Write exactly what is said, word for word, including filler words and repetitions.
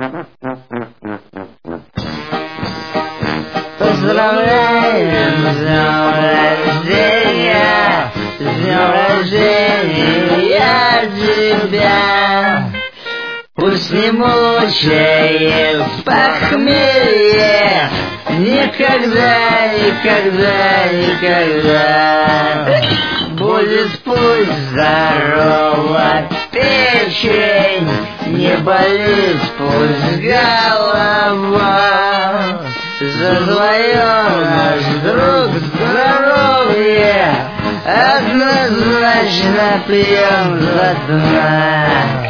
Поздравляем с днем рождения, с днем рождения тебя. Пусть не мучает похмелье никогда, никогда, никогда. Будет пусть здорова печень, не болит пусть голова. За твое, наш друг, здоровье однозначно пьем за дна.